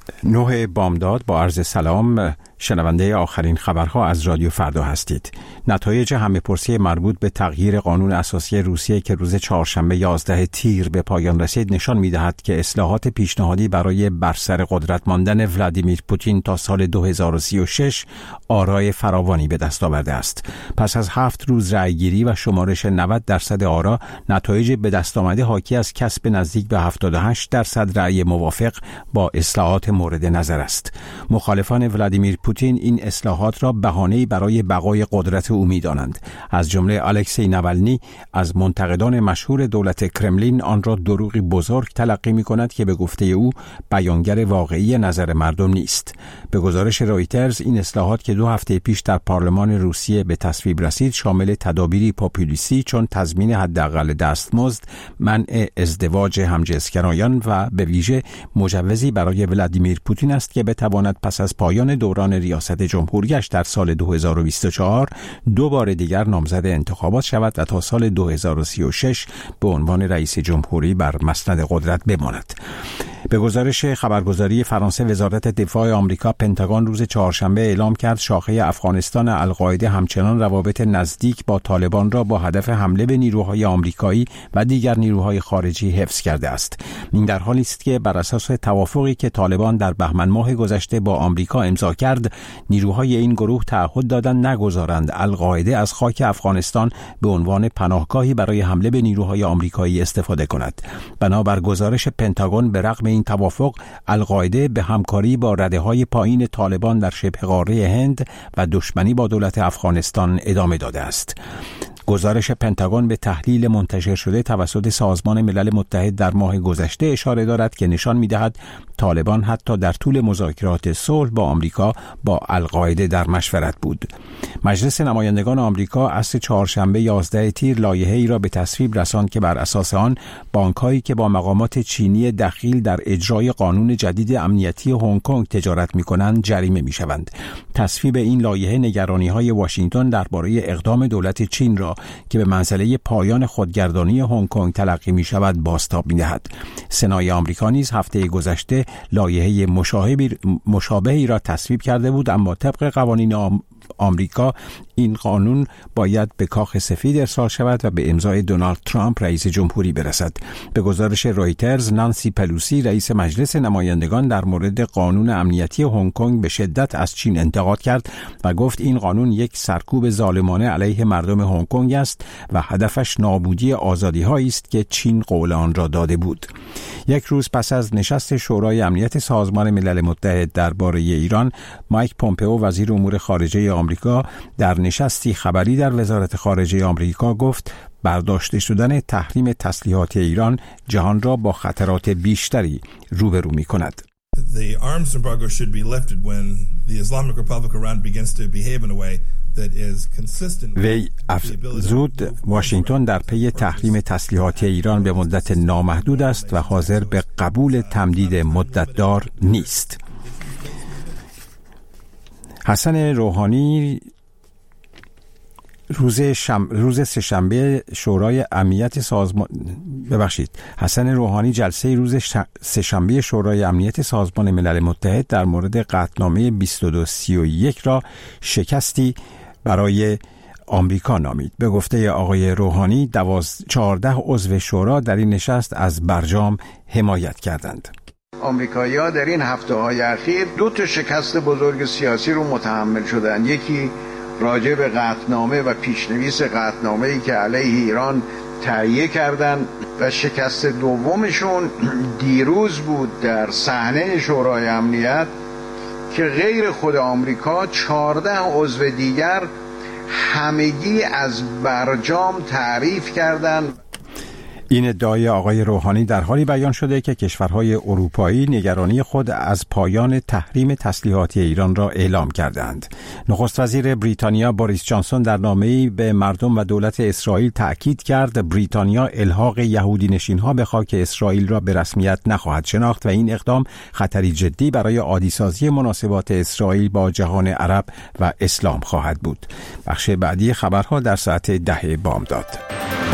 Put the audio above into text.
9 بامداد با عرض سلام، شنونده آخرین خبرها از رادیو فردا هستید. نتایج همه‌پرسی مربوط به تغییر قانون اساسی روسیه که روز چهارشنبه 11 تیر به پایان رسید نشان می‌دهد که اصلاحات پیشنهادی برای بر سر قدرت ماندن ولادیمیر پوتین تا سال 2036 آرای فراوانی به دست آورده است. پس از 7 روز رأیگیری و شمارش 90% آرا، نتایج به دست آمده حاکی از کسب نزدیک به 78% رأی موافق با اصلاحات مورد نظر است. مخالفان ولادیمیر پوتین این اصلاحات را بهانه‌ای برای بقای قدرت او می‌دانند. از جمله الکسی ناوالنی از منتقدان مشهور دولت کرملین آن را دروغی بزرگ تلقی می‌کند که به گفته او بیانگر واقعی نظر مردم نیست. به گزارش رویترز، این اصلاحات که 2 هفته پیش در پارلمان روسیه به تصویب رسید شامل تدابیری پاپولیستی چون تضمین حداقل دستمزد، منع ازدواج همجنسگرایان و به ویژه مجوزی برای ولادیمیر پوتین است که بتواند پس از پایان دوران ریاست جمهوریش در سال 2024 دو بار دیگر نامزد انتخابات شود و تا سال 2036 به عنوان رئیس جمهوری بر مسند قدرت بماند. به گزارش خبرگزاری فرانسه، وزارت دفاع آمریکا پنتاگون روز چهارشنبه اعلام کرد شاخه افغانستان القاعده همچنان روابط نزدیک با طالبان را با هدف حمله به نیروهای آمریکایی و دیگر نیروهای خارجی حفظ کرده است. این در حالی است که بر اساس توافقی که طالبان در بهمن ماه گذشته با آمریکا امضا کرد، نیروهای این گروه تعهد دادند نگذارند القاعده از خاک افغانستان به عنوان پناهگاهی برای حمله به نیروهای آمریکایی استفاده کند. بنابر گزارش پنتاگون، به رغم این توافق، القاعده به همکاری با رده‌های پایین طالبان در شبه قاره هند و دشمنی با دولت افغانستان ادامه داده است. گزارش پنتاگون به تحلیل منتشر شده توسط سازمان ملل متحد در ماه گذشته اشاره دارد که نشان می‌دهد طالبان حتی در طول مذاکرات صلح با آمریکا با القاعده در مشورت بود. مجلس نمایندگان آمریکا عصر چهارشنبه 11 تیر لایحه‌ای را به تصویب رساند که بر اساس آن بانک‌هایی که با مقامات چینی دخیل در اجرای قانون جدید امنیتی هنگ کنگ تجارت می‌کنند جریمه می‌شوند. تصویب این لایحه نگرانی‌های واشنگتن درباره اقدام دولت چین را که به منزله پایان خودگردانی هنگ کنگ تلقی می‌شود بازتاب می‌دهد. سنای آمریکا نیز هفته گذشته لایحه مشابهی را تصویب کرده بود، اما طبق قوانین آمریکا این قانون باید به کاخ سفید ارسال شود و به امضای دونالد ترامپ رئیس جمهوری برسد. به گزارش رویترز، نانسی پلوسی رئیس مجلس نمایندگان در مورد قانون امنیتی هنگ کنگ به شدت از چین انتقاد کرد و گفت این قانون یک سرکوب ظالمانه علیه مردم هنگ کنگ است و هدفش نابودی آزادی‌هایی است که چین قول آن را داده بود. یک روز پس از نشست شورای امنیت سازمان ملل متحد درباره ایران، مایک پومپئو وزیر امور خارجه آمریکا در نشستی خبری در وزارت خارجه آمریکا گفت برداشته شدن تحریم تسلیحات ایران جهان را با خطرات بیشتری روبرو می‌کند. The arms embargo should be lifted when the Islamic Republic of Iran begins to behave in a way that is consistent. وی افزود واشنگتن در پی تحریم تسلیحات ایران به مدت نامحدود است و حاضر به قبول تمدید مدتدار نیست. حسن روحانی روز سه‌شنبه شورای امنیت حسن روحانی جلسه روز سه‌شنبه شورای امنیت سازمان ملل متحد در مورد قطعنامه 2231 را شکستی برای آمریکا نامید. به گفته آقای روحانی 14 عضو شورا در این نشست از برجام حمایت کردند. آمریکایی‌ها در این هفته‌های اخیر 2 شکست بزرگ سیاسی رو متحمل شدند. یکی راجع به قطعنامه و پیشنویس قطعنامه‌ای که علیه ایران تهیه کردند و شکست دومشون دیروز بود در صحنه شورای امنیت که غیر خود آمریکا 14 عضو دیگر همگی از برجام تعریف کردند. این ادعای آقای روحانی در حالی بیان شده که کشورهای اروپایی نگرانی خود از پایان تحریم تسلیحاتی ایران را اعلام کردند. نخست وزیر بریتانیا بوریس جانسون در نامه‌ای به مردم و دولت اسرائیل تأکید کرد بریتانیا الحاق یهودی نشین‌ها به خاک اسرائیل را به رسمیت نخواهد شناخت و این اقدام خطری جدی برای عادی‌سازی مناسبات اسرائیل با جهان عرب و اسلام خواهد بود. بخش بعدی خبرها در ساعت 10 بامداد.